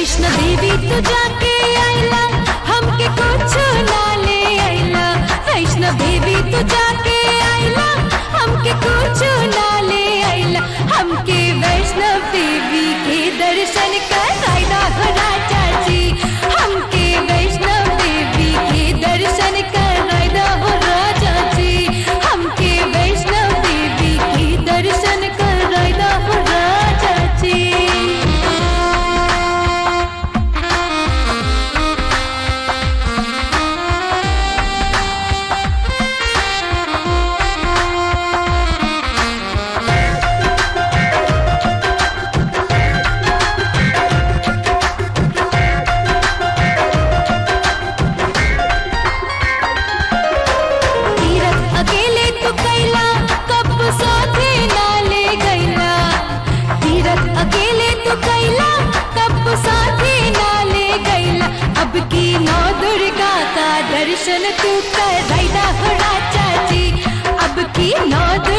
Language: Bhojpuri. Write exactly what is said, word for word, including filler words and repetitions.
वैष्णो देवी तू जाके आइला हमके कुछ ना ले आइला। वैष्णो देवी तू जाके आइला हमके कुछ ना ले आइला। हमके वैष्णो देवी के दर्शन कराइला हो राजा जी। हमके वैष्णो देवी के दर्शन कराइला हो राजा जी। हमके वैष्णो देवी के दर्शन कराइला हो राजा जी। अब की नौ दुर्गा का दर्शन तू कराइला हो राजा जी। अब की नौ